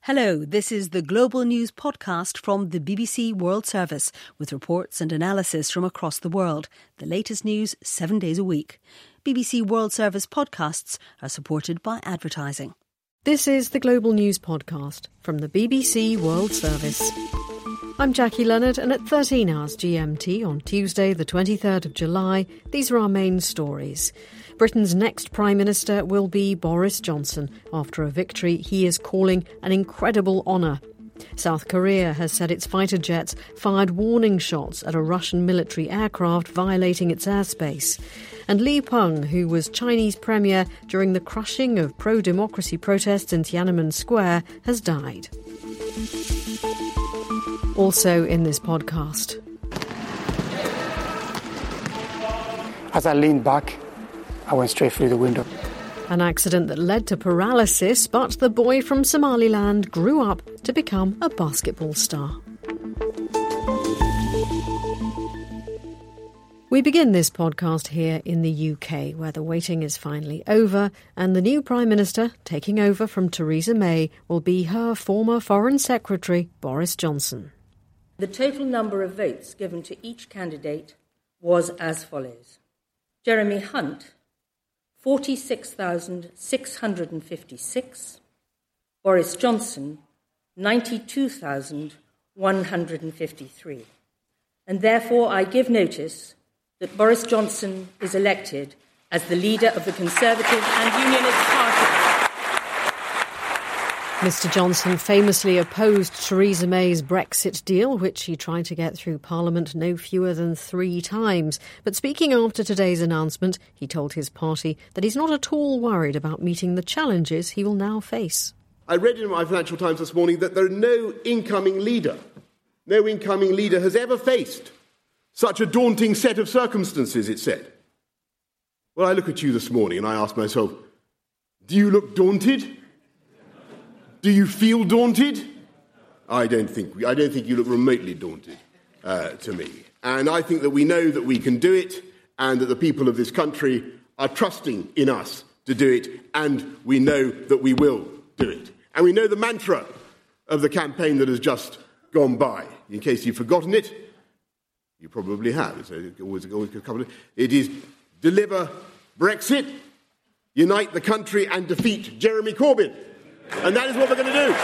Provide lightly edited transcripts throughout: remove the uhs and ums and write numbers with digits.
Hello, this is the Global News podcast from the BBC World Service with reports and analysis from across the world. The latest news 7 days a week. BBC World Service podcasts are supported by advertising. This is the Global News podcast from the BBC World Service. I'm Jackie Leonard, and at 13 hours GMT on Tuesday the 23rd of July, these are our main stories. Britain's next Prime Minister will be Boris Johnson after a victory he is calling an incredible honour. South Korea has said its fighter jets fired warning shots at a Russian military aircraft violating its airspace. And Li Peng, who was Chinese premier during the crushing of pro-democracy protests in Tiananmen Square, has died. Also in this podcast. As I leaned back, I went straight through the window. An accident that led to paralysis, but the boy from Somaliland grew up to become a basketball star. We begin this podcast here in the UK, where the waiting is finally over, and the new Prime Minister, taking over from Theresa May, will be her former Foreign Secretary, Boris Johnson. The total number of votes given to each candidate was as follows. Jeremy Hunt, 46,656. Boris Johnson, 92,153. And therefore I give notice that Boris Johnson is elected as the leader of the Conservative and Unionist Party. Mr Johnson famously opposed Theresa May's Brexit deal, which he tried to get through Parliament no fewer than 3 times. But speaking after today's announcement, he told his party that he's not at all worried about meeting the challenges he will now face. I read in my Financial Times this morning that no incoming leader has ever faced such a daunting set of circumstances, it said. Well, I look at you this morning and I ask myself, do you look daunted? Do you feel daunted? I don't think you look remotely daunted to me. And I think that we know that we can do it and that the people of this country are trusting in us to do it, and we know that we will do it. And we know the mantra of the campaign that has just gone by. In case you've forgotten it, you probably have. So it is deliver Brexit, unite the country and defeat Jeremy Corbyn. And that is what we're going to do.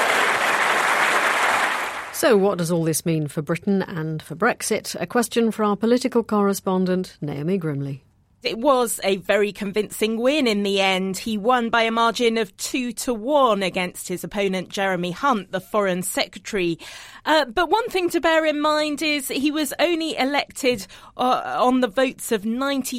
So what does all this mean for Britain and for Brexit? A question for our political correspondent, Naomi Grimley. It was a very convincing win in the end. He won by a margin of 2-1 against his opponent, Jeremy Hunt, the Foreign Secretary. But one thing to bear in mind is he was only elected on the votes of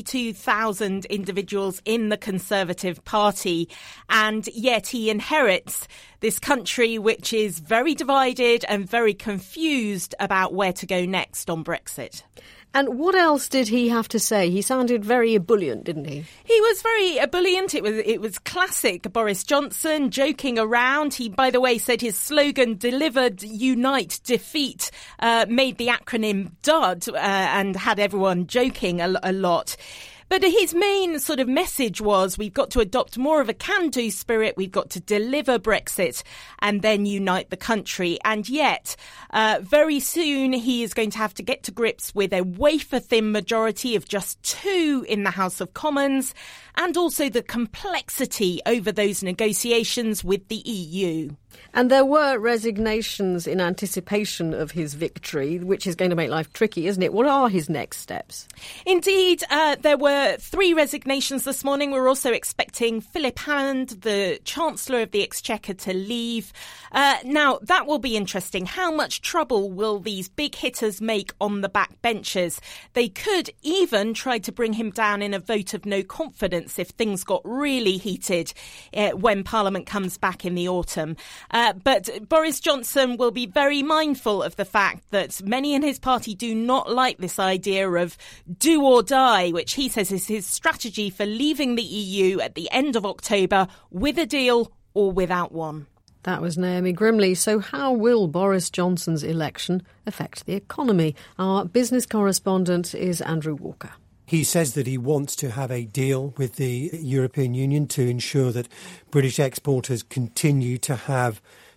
92,000 individuals in the Conservative Party. And yet he inherits this country which is very divided and very confused about where to go next on Brexit. And what else did he have to say? He sounded very ebullient, didn't he? He was very ebullient. It was classic Boris Johnson, joking around. He, by the way, said his slogan, delivered, unite, defeat, made the acronym DUD and had everyone joking a lot. But his main sort of message was we've got to adopt more of a can-do spirit, we've got to deliver Brexit and then unite the country. And yet, very soon he is going to have to get to grips with a wafer-thin majority of just 2 in the House of Commons, and also the complexity over those negotiations with the EU. And there were resignations in anticipation of his victory, which is going to make life tricky, isn't it? What are his next steps? Indeed, there were 3 resignations this morning. We're also expecting Philip Hammond, the Chancellor of the Exchequer, to leave. Now, that will be interesting. How much trouble will these big hitters make on the back benches? They could even try to bring him down in a vote of no confidence if things got really heated when Parliament comes back in the autumn. But Boris Johnson will be very mindful of the fact that many in his party do not like this idea of do or die, which he says is his strategy for leaving the EU at the end of October with a deal or without one. That was Naomi Grimley. So how will Boris Johnson's election affect the economy? Our business correspondent is Andrew Walker. He says that he wants to have a deal with the European Union to ensure that British exporters continue to have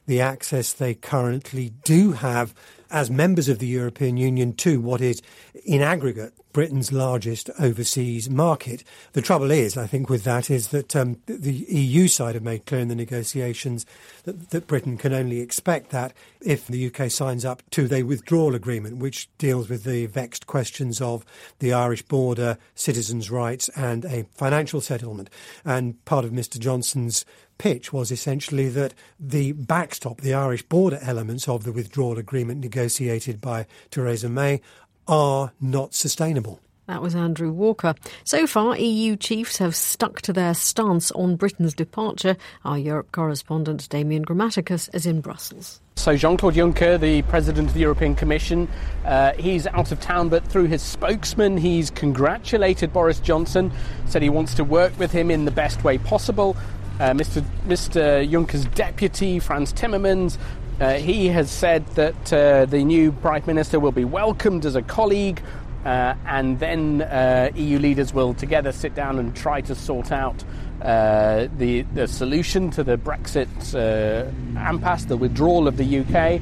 the access they currently do have as members of the European Union to what is, in aggregate, Britain's largest overseas market. The trouble is, I think, with that is that the EU side have made clear in the negotiations that Britain can only expect that if the UK signs up to the withdrawal agreement, which deals with the vexed questions of the Irish border, citizens' rights and a financial settlement. And part of Mr Johnson's pitch was essentially that the backstop, the Irish border elements of the withdrawal agreement negotiated by Theresa May, are not sustainable. That was Andrew Walker. So far, EU chiefs have stuck to their stance on Britain's departure. Our Europe correspondent Damien Grammaticus is in Brussels. So Jean-Claude Juncker, the President of the European Commission, he's out of town, but through his spokesman, he's congratulated Boris Johnson, said he wants to work with him in the best way possible. Mr. Juncker's deputy, Frans Timmermans, he has said that the new Prime Minister will be welcomed as a colleague, and then EU leaders will together sit down and try to sort out the solution to the Brexit impasse, the withdrawal of the UK.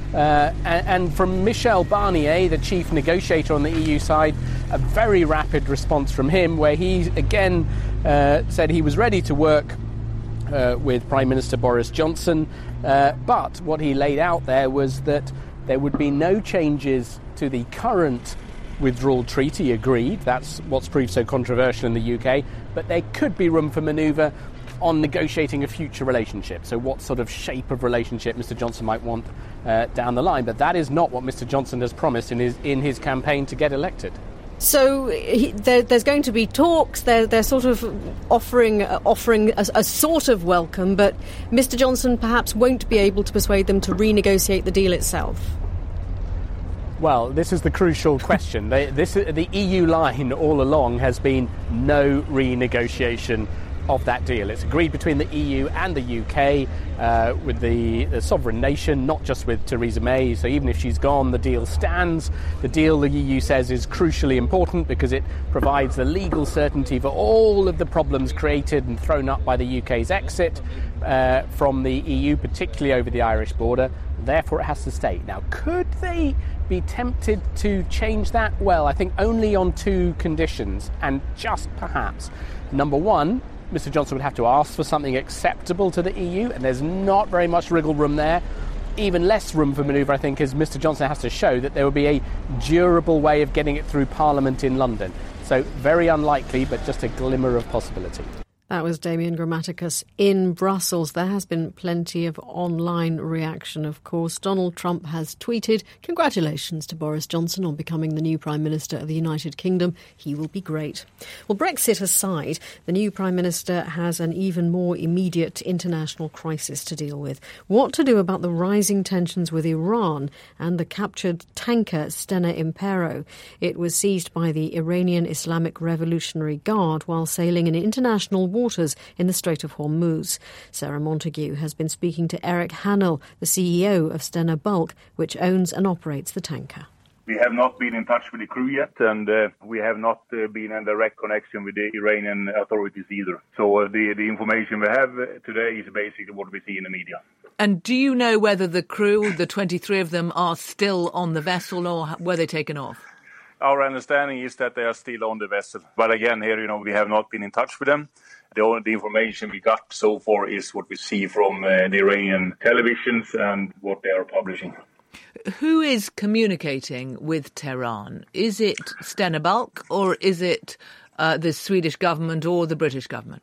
And from Michel Barnier, the chief negotiator on the EU side, a very rapid response from him, where he again said he was ready to work with Prime Minister Boris Johnson, but what he laid out there was that there would be no changes to the current withdrawal treaty agreed. That's what's proved so controversial in the UK, but there could be room for manoeuvre on negotiating a future relationship. So what sort of shape of relationship Mr Johnson might want down the line, but that is not what Mr Johnson has promised in his campaign to get elected. So there's going to be talks. They're sort of offering a sort of welcome, but Mr Johnson perhaps won't be able to persuade them to renegotiate the deal itself. Well, this is the crucial question. The EU line all along has been no renegotiation of that deal. It's agreed between the EU and the UK with the sovereign nation, not just with Theresa May. So even if she's gone, the deal stands. The deal, the EU says, is crucially important because it provides the legal certainty for all of the problems created and thrown up by the UK's exit from the EU, particularly over the Irish border. Therefore, it has to stay. Now, could they be tempted to change that? Well, I think only on two conditions, and just perhaps. Number one, Mr Johnson would have to ask for something acceptable to the EU, and there's not very much wriggle room there. Even less room for manoeuvre, I think, is Mr Johnson has to show that there will be a durable way of getting it through Parliament in London. So very unlikely, but just a glimmer of possibility. That was Damien Grammaticus in Brussels. There has been plenty of online reaction, of course. Donald Trump has tweeted, "Congratulations to Boris Johnson on becoming the new Prime Minister of the United Kingdom. He will be great." Well, Brexit aside, the new Prime Minister has an even more immediate international crisis to deal with. What to do about the rising tensions with Iran and the captured tanker Stena Impero. It was seized by the Iranian Islamic Revolutionary Guard while sailing in international waters in the Strait of Hormuz. Sarah Montague has been speaking to Eric Hannell, the CEO of Stena Bulk, which owns and operates the tanker. We have not been in touch with the crew yet, and we have not been in direct connection with the Iranian authorities either. So the information we have today is basically what we see in the media. And do you know whether the crew, the 23 of them, are still on the vessel or were they taken off? Our understanding is that they are still on the vessel. But again, here, we have not been in touch with them. The information we got so far is what we see from the Iranian televisions and what they are publishing. Who is communicating with Tehran? Is it Stena Bulk or is it the Swedish government or the British government?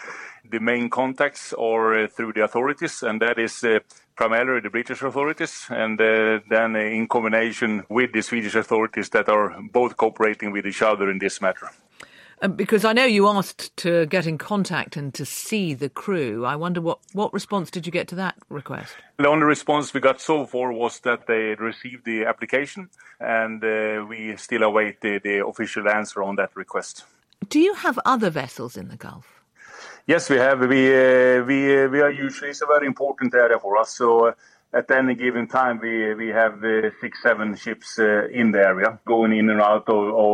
The main contacts are through the authorities, and that is primarily the British authorities, and then in combination with the Swedish authorities that are both cooperating with each other in this matter. Because I know you asked to get in contact and to see the crew. I wonder what response did you get to that request? The only response we got so far was that they received the application, and we still await the official answer on that request. Do you have other vessels in the Gulf? Yes, we have. We are usually, it's a very important area for us. So at any given time, we have 6-7 ships in the area going in and out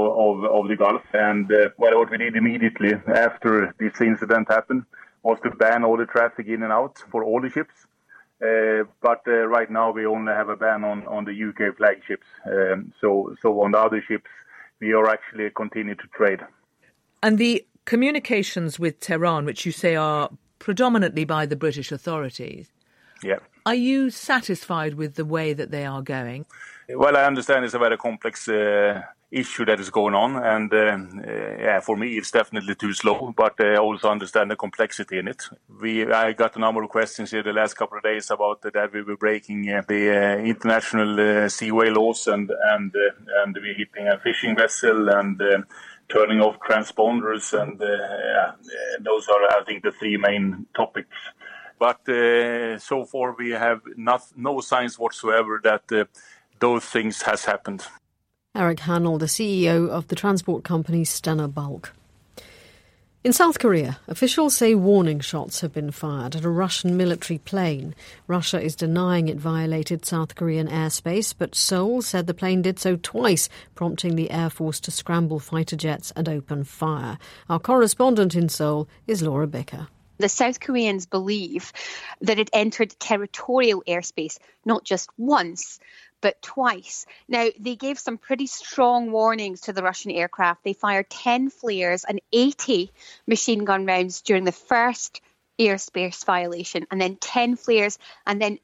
of the Gulf. And what we did immediately after this incident happened was to ban all the traffic in and out for all the ships. But right now we only have a ban on the UK flagships. So on the other ships, we are actually continue to trade. And the communications with Tehran, which you say are predominantly by the British authorities, are you satisfied with the way that they are going? Well, I understand it's a very complex issue that is going on, and for me it's definitely too slow, but I also understand the complexity in it. I got a number of questions here the last couple of days about that we were breaking the international seaway laws and we're hitting a fishing vessel and turning off transponders, and those are, I think, the three main topics. But so far we have no signs whatsoever that those things has happened. Eric Hannell, the CEO of the transport company Stena Bulk. In South Korea, officials say warning shots have been fired at a Russian military plane. Russia is denying it violated South Korean airspace, but Seoul said the plane did so twice, prompting the Air Force to scramble fighter jets and open fire. Our correspondent in Seoul is Laura Bicker. The South Koreans believe that it entered territorial airspace not just once, but twice. Now, they gave some pretty strong warnings to the Russian aircraft. They fired 10 flares and 80 machine gun rounds during the first airspace violation, and then 10 flares and then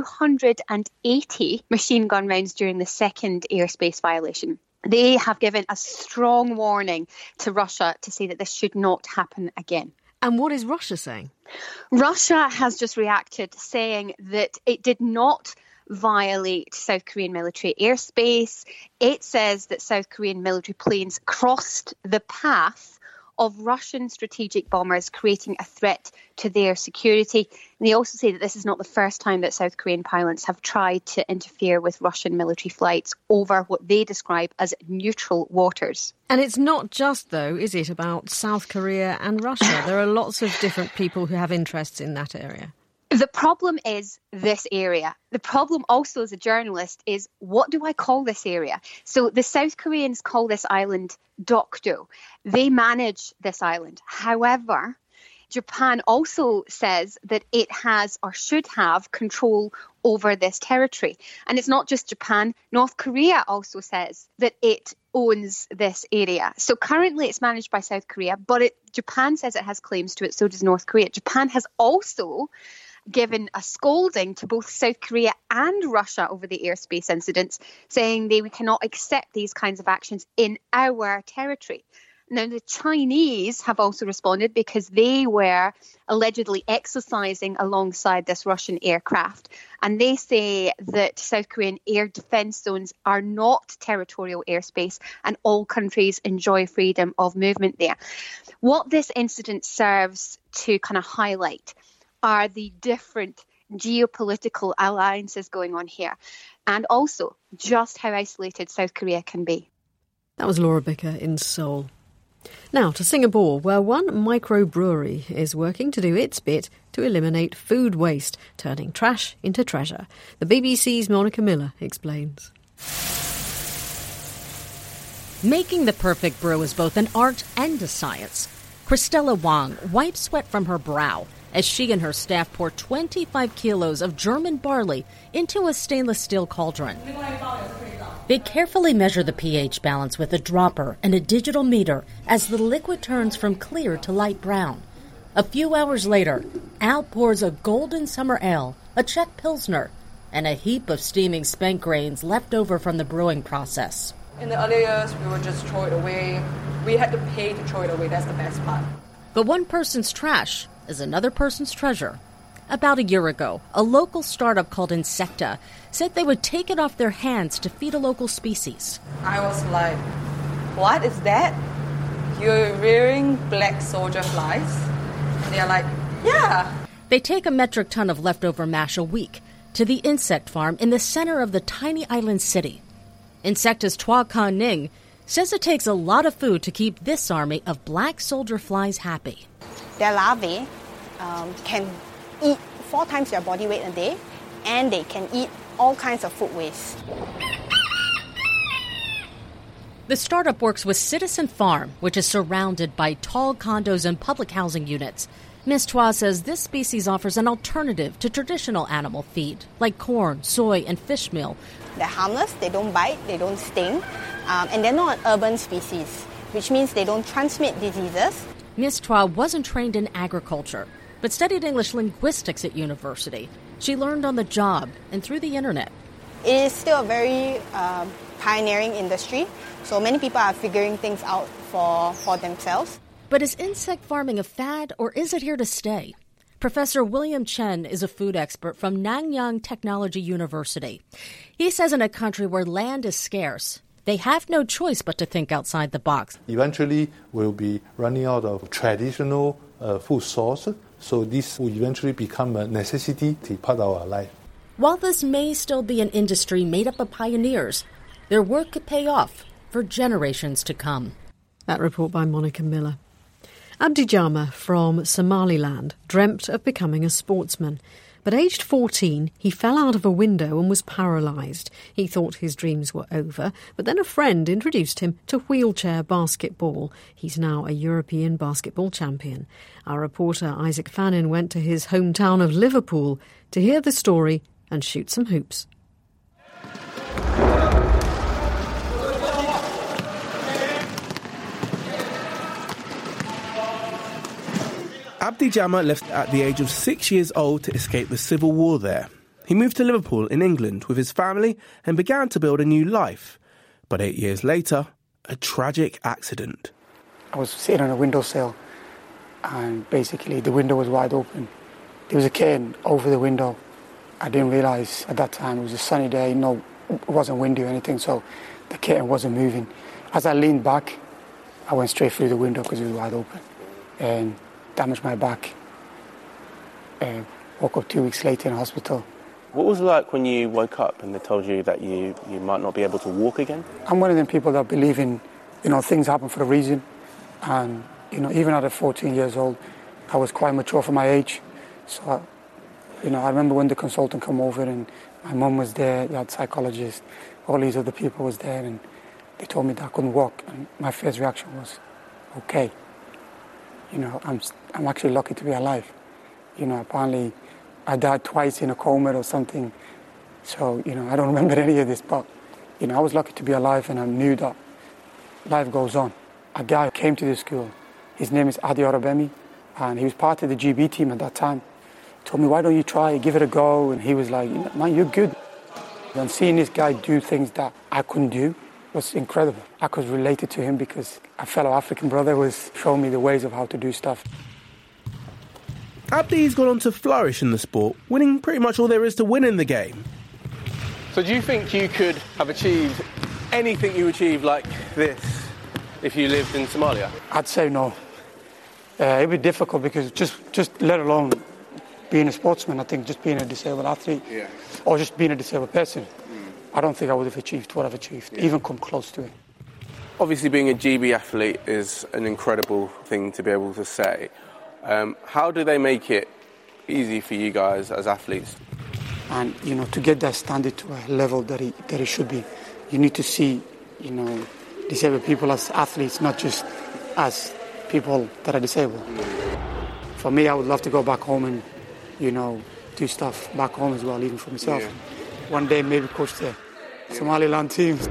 280 machine gun rounds during the second airspace violation. They have given a strong warning to Russia to say that this should not happen again. And what is Russia saying? Russia has just reacted, saying that it did not violate South Korean military airspace. It says that South Korean military planes crossed the path of Russian strategic bombers, creating a threat to their security. And they also say that this is not the first time that South Korean pilots have tried to interfere with Russian military flights over what they describe as neutral waters. And it's not just, though, is it, about South Korea and Russia? There are lots of different people who have interests in that area. The problem is this area. The problem also as a journalist is, what do I call this area? So the South Koreans call this island Dokdo. They manage this island. However, Japan also says that it has or should have control over this territory. And it's not just Japan. North Korea also says that it owns this area. So currently it's managed by South Korea, but Japan says it has claims to it, so does North Korea. Japan has also given a scolding to both South Korea and Russia over the airspace incidents, saying we cannot accept these kinds of actions in our territory. Now, the Chinese have also responded because they were allegedly exercising alongside this Russian aircraft. And they say that South Korean air defence zones are not territorial airspace and all countries enjoy freedom of movement there. What this incident serves to kind of highlight are the different geopolitical alliances going on here, and also just how isolated South Korea can be. That was Laura Bicker in Seoul. Now to Singapore, where one microbrewery is working to do its bit to eliminate food waste, turning trash into treasure. The BBC's Monica Miller explains. Making the perfect brew is both an art and a science. Christella Wang wipes sweat from her brow as she and her staff pour 25 kilos of German barley into a stainless steel cauldron. They carefully measure the pH balance with a dropper and a digital meter as the liquid turns from clear to light brown. A few hours later, Al pours a golden summer ale, a Czech Pilsner, and a heap of steaming spent grains left over from the brewing process. In the early years, we would just throw it away. We had to pay to throw it away. That's the best part. But one person's trash is another person's treasure. About a year ago, a local startup called Insecta said they would take it off their hands to feed a local species. I was like, what is that? You're rearing black soldier flies? And they're like, yeah. They take a metric ton of leftover mash a week to the insect farm in the center of the tiny island city. Insecta's Tua Ka Ning says it takes a lot of food to keep this army of black soldier flies happy. Their larvae can eat 4 times their body weight a day, and they can eat all kinds of food waste. The startup works with Citizen Farm, which is surrounded by tall condos and public housing units. Ms. Chua says this species offers an alternative to traditional animal feed, like corn, soy, and fish meal. They're harmless, they don't bite, they don't sting, and they're not an urban species, which means they don't transmit diseases. Ms. Chua wasn't trained in agriculture, but studied English linguistics at university. She learned on the job and through the internet. It is still a very pioneering industry, so many people are figuring things out for themselves. But is insect farming a fad, or is it here to stay? Professor William Chen is a food expert from Nanyang Technology University. He says in a country where land is scarce, they have no choice but to think outside the box. Eventually, we'll be running out of traditional food sources, so this will eventually become a necessity to part of our life. While this may still be an industry made up of pioneers, their work could pay off for generations to come. That report by Monica Miller. Abdi Jama from Somaliland dreamt of becoming a sportsman. But aged 14, he fell out of a window and was paralysed. He thought his dreams were over, but then a friend introduced him to wheelchair basketball. He's now a European basketball champion. Our reporter Isaac Fannin went to his hometown of Liverpool to hear the story and shoot some hoops. Abdi Jama left at the age of 6 years old to escape the civil war there. He moved to Liverpool in England with his family and began to build a new life. But 8 years later, a tragic accident. I was sitting on a windowsill and basically the window was wide open. There was a curtain over the window. I didn't realise at that time it was a sunny day, it wasn't windy or anything, so the curtain wasn't moving. As I leaned back, I went straight through the window because it was wide open and damaged my back. Woke up 2 weeks later in hospital. What was it like when you woke up and they told you that you might not be able to walk again? I'm one of them people that believe in, things happen for a reason. And, even at 14 years old, I was quite mature for my age. So, I remember when the consultant came over and my mum was there, you had psychologists, all these other people was there, and they told me that I couldn't walk. And my first reaction was, okay. I'm actually lucky to be alive. Apparently I died twice in a coma or something. So, I don't remember any of this, but, I was lucky to be alive and I knew that life goes on. A guy came to the school. His name is Adi Arabemi, and he was part of the GB team at that time. He told me, why don't you try, give it a go? And he was like, man, you're good. And seeing this guy do things that I couldn't do was incredible. I could relate to him because a fellow African brother was showing me the ways of how to do stuff. Abdi's gone on to flourish in the sport, winning pretty much all there is to win in the game. So do you think you could have achieved anything you achieved like this if you lived in Somalia? I'd say no. It'd be difficult because just let alone being a sportsman, I think just being a disabled athlete or just being a disabled person, I don't think I would have achieved what I've achieved, even come close to it. Obviously, being a GB athlete is an incredible thing to be able to say. How do they make it easy for you guys as athletes? And, to get that standard to a level that it should be, you need to see, disabled people as athletes, not just as people that are disabled. For me, I would love to go back home and, do stuff back home as well, even for myself. One day maybe coach the Somaliland teams.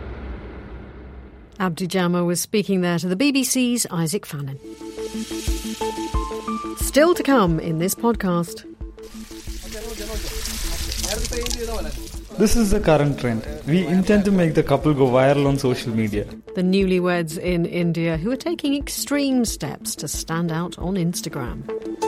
Abdi Jama was speaking there to the BBC's Isaac Fannin. Still to come in this podcast. This is the current trend. We intend to make the couple go viral on social media. The newlyweds in India who are taking extreme steps to stand out on Instagram.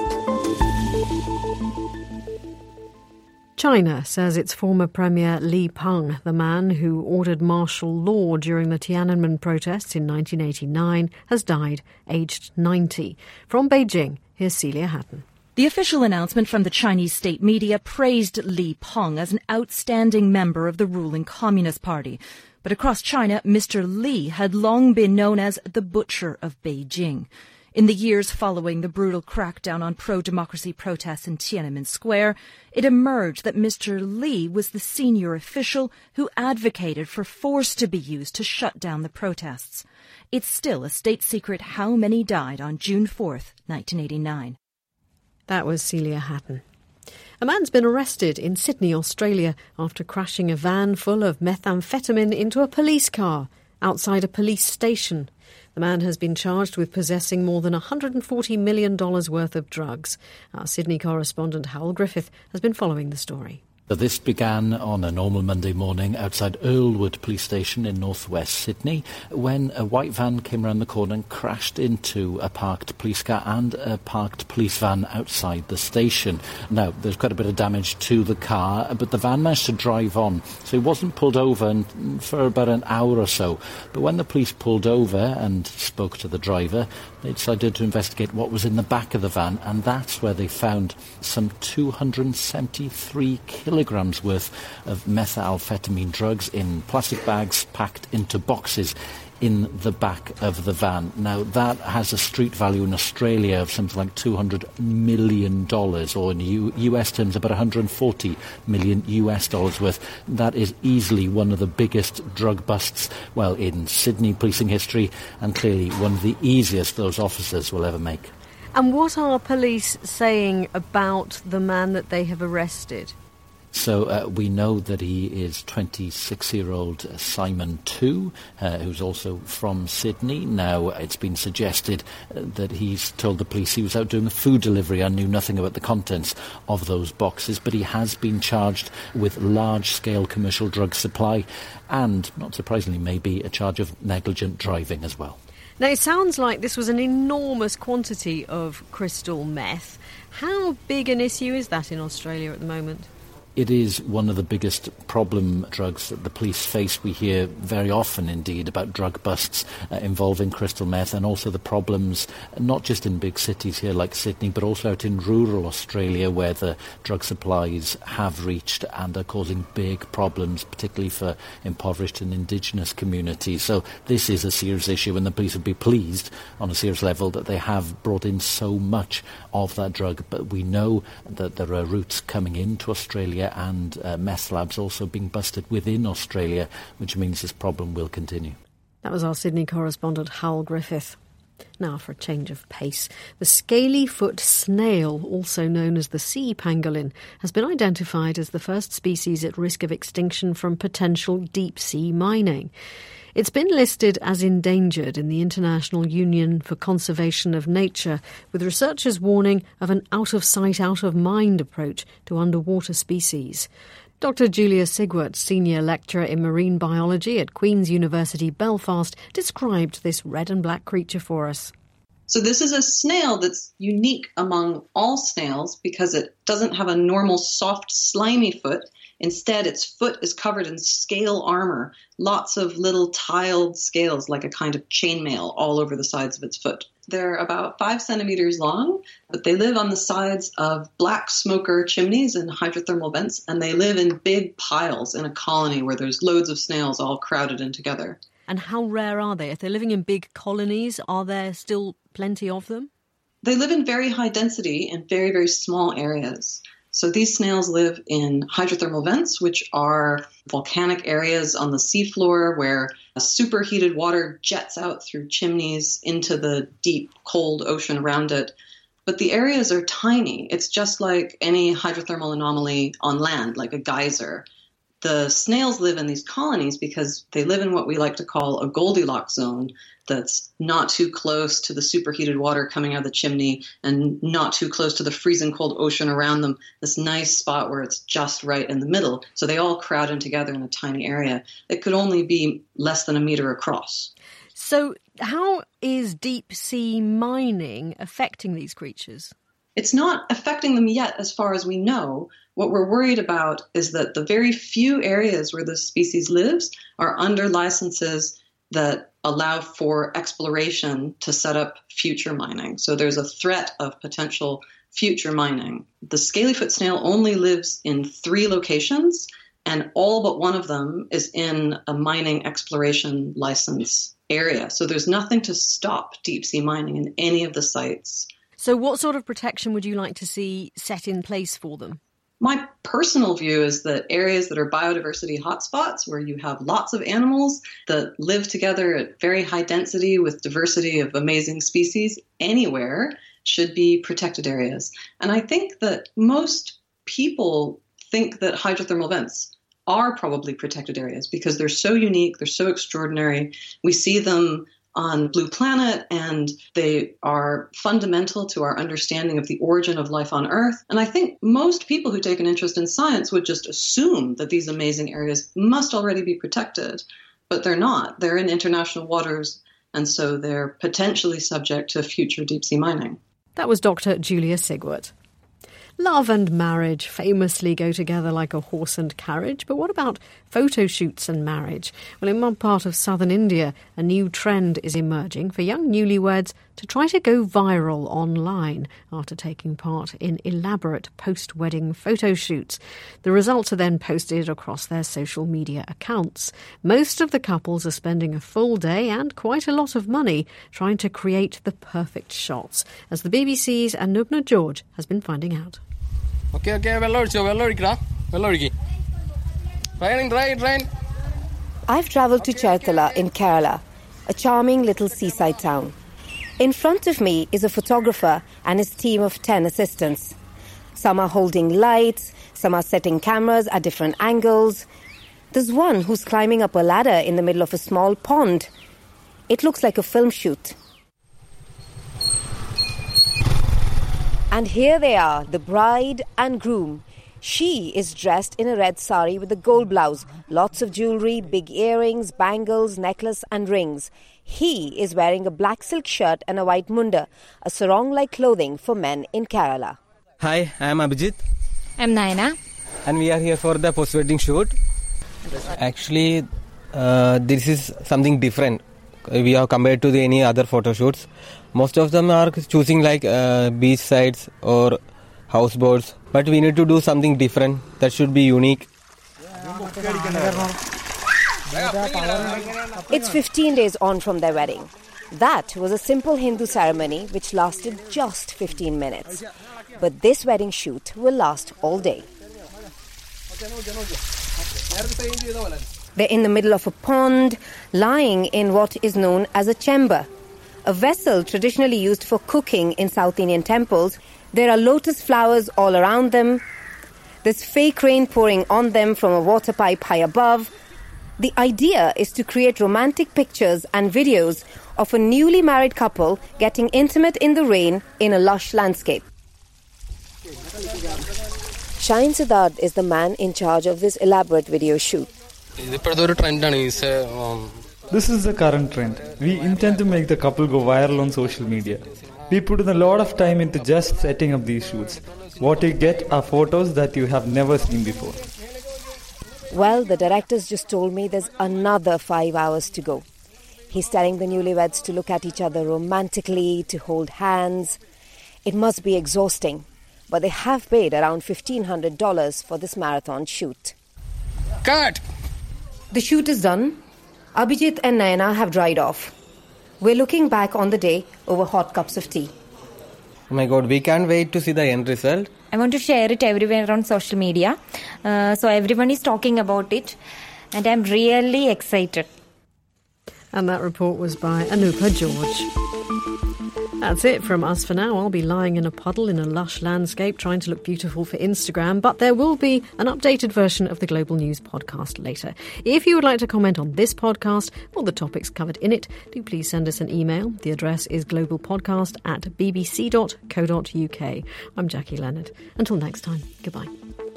China says its former Premier Li Peng, the man who ordered martial law during the Tiananmen protests in 1989, has died, aged 90. From Beijing, here's Celia Hatton. The official announcement from the Chinese state media praised Li Peng as an outstanding member of the ruling Communist Party. But across China, Mr. Li had long been known as the Butcher of Beijing. In the years following the brutal crackdown on pro-democracy protests in Tiananmen Square, it emerged that Mr. Li was the senior official who advocated for force to be used to shut down the protests. It's still a state secret how many died on June 4th, 1989. That was Celia Hatton. A man's been arrested in Sydney, Australia, after crashing a van full of methamphetamine into a police car outside a police station. The man has been charged with possessing more than $140 million worth of drugs. Our Sydney correspondent Howell Griffith has been following the story. This began on a normal Monday morning outside Earlwood Police Station in northwest Sydney when a white van came around the corner and crashed into a parked police car and a parked police van outside the station. Now, there's quite a bit of damage to the car, but the van managed to drive on, so he wasn't pulled over for about an hour or so. But when the police pulled over and spoke to the driver, they decided to investigate what was in the back of the van, and that's where they found some 273 kilograms worth of methamphetamine drugs in plastic bags packed into boxes in the back of the van. Now, that has a street value in Australia of something like $200 million, or in US terms about $140 million US worth. That is easily one of the biggest drug busts, well, in Sydney policing history, and clearly one of the easiest those officers will ever make. And what are police saying about the man that they have arrested? So we know that he is 26-year-old Simon Tu, who's also from Sydney. Now, it's been suggested that he's told the police he was out doing a food delivery and knew nothing about the contents of those boxes, but he has been charged with large-scale commercial drug supply and, not surprisingly, maybe a charge of negligent driving as well. Now, it sounds like this was an enormous quantity of crystal meth. How big an issue is that in Australia at the moment? It is one of the biggest problem drugs that the police face. We hear very often, indeed, about drug busts involving crystal meth, and also the problems, not just in big cities here like Sydney, but also out in rural Australia, where the drug supplies have reached and are causing big problems, particularly for impoverished and Indigenous communities. So this is a serious issue, and the police would be pleased on a serious level that they have brought in so much of that drug. But we know that there are routes coming into Australia and meth labs also being busted within Australia, which means this problem will continue. That was our Sydney correspondent Howell Griffith. Now for a change of pace. The scaly-foot snail, also known as the sea pangolin, has been identified as the first species at risk of extinction from potential deep-sea mining. It's been listed as endangered in the International Union for Conservation of Nature, with researchers warning of an out-of-sight, out-of-mind approach to underwater species. Dr. Julia Sigwart, Senior Lecturer in Marine Biology at Queen's University Belfast, described this red and black creature for us. So this is a snail that's unique among all snails because it doesn't have a normal soft, slimy foot. Instead, its foot is covered in scale armor, lots of little tiled scales like a kind of chainmail all over the sides of its foot. They're about 5 centimeters long, but they live on the sides of black smoker chimneys and hydrothermal vents, and they live in big piles in a colony where there's loads of snails all crowded in together. And how rare are they? If they're living in big colonies, are there still plenty of them? They live in very high density in very, very small areas. So these snails live in hydrothermal vents, which are volcanic areas on the seafloor where superheated water jets out through chimneys into the deep, cold ocean around it. But the areas are tiny. It's just like any hydrothermal anomaly on land, like a geyser. The snails live in these colonies because they live in what we like to call a Goldilocks zone that's not too close to the superheated water coming out of the chimney and not too close to the freezing cold ocean around them, this nice spot where it's just right in the middle. So they all crowd in together in a tiny area. It could only be less than a meter across. So how is deep sea mining affecting these creatures? It's not affecting them yet as far as we know. What we're worried about is that the very few areas where this species lives are under licenses that allow for exploration to set up future mining. So there's a threat of potential future mining. The scalyfoot snail only lives in 3 locations, and all but one of them is in a mining exploration license area. So there's nothing to stop deep sea mining in any of the sites. So what sort of protection would you like to see set in place for them? My personal view is that areas that are biodiversity hotspots, where you have lots of animals that live together at very high density with diversity of amazing species anywhere, should be protected areas. And I think that most people think that hydrothermal vents are probably protected areas because they're so unique, they're so extraordinary. We see them on Blue Planet, and they are fundamental to our understanding of the origin of life on Earth. And I think most people who take an interest in science would just assume that these amazing areas must already be protected, but they're not. They're in international waters, and so they're potentially subject to future deep-sea mining. That was Dr. Julia Sigwart. Love and marriage famously go together like a horse and carriage, but what about photo shoots and marriage? Well, in one part of southern India, a new trend is emerging for young newlyweds to try to go viral online after taking part in elaborate post-wedding photo shoots. The results are then posted across their social media accounts. Most of the couples are spending a full day and quite a lot of money trying to create the perfect shots, as the BBC's Anubna George has been finding out. Okay, Rain. I've travelled to Cherthala in Kerala, a charming little seaside town. In front of me is a photographer and his team of 10 assistants. Some are holding lights, some are setting cameras at different angles. There's one who's climbing up a ladder in the middle of a small pond. It looks like a film shoot. And here they are, the bride and groom. She is dressed in a red sari with a gold blouse, lots of jewellery, big earrings, bangles, necklace and rings. He is wearing a black silk shirt and a white munda, a sarong-like clothing for men in Kerala. Hi, I am Abhijit. I'm Naina. And we are here for the post-wedding shoot. Actually, this is something different. We have compared to any other photo shoots. Most of them are choosing like beach sides or houseboats, but we need to do something different that should be unique. It's 15 days on from their wedding. That was a simple Hindu ceremony which lasted just 15 minutes. But this wedding shoot will last all day. They're in the middle of a pond, lying in what is known as a chamber, a vessel traditionally used for cooking in South Indian temples. There are lotus flowers all around them. There's fake rain pouring on them from a water pipe high above. The idea is to create romantic pictures and videos of a newly married couple getting intimate in the rain in a lush landscape. Shine Siddharth is the man in charge of this elaborate video shoot. This is the current trend. We intend to make the couple go viral on social media. We put in a lot of time into just setting up these shoots. What you get are photos that you have never seen before. Well, the directors just told me there's another 5 hours to go. He's telling the newlyweds to look at each other romantically, to hold hands. It must be exhausting, but they have paid around $1,500 for this marathon shoot. Cut! The shoot is done. Abhijit and Naina have dried off. We're looking back on the day over hot cups of tea. Oh my God, we can't wait to see the end result. I want to share it everywhere on social media. So everyone is talking about it. And I'm really excited. And that report was by Anupa George. That's it from us for now. I'll be lying in a puddle in a lush landscape trying to look beautiful for Instagram, but there will be an updated version of the Global News podcast later. If you would like to comment on this podcast or the topics covered in it, do please send us an email. The address is globalpodcast@bbc.co.uk. I'm Jackie Leonard. Until next time, goodbye.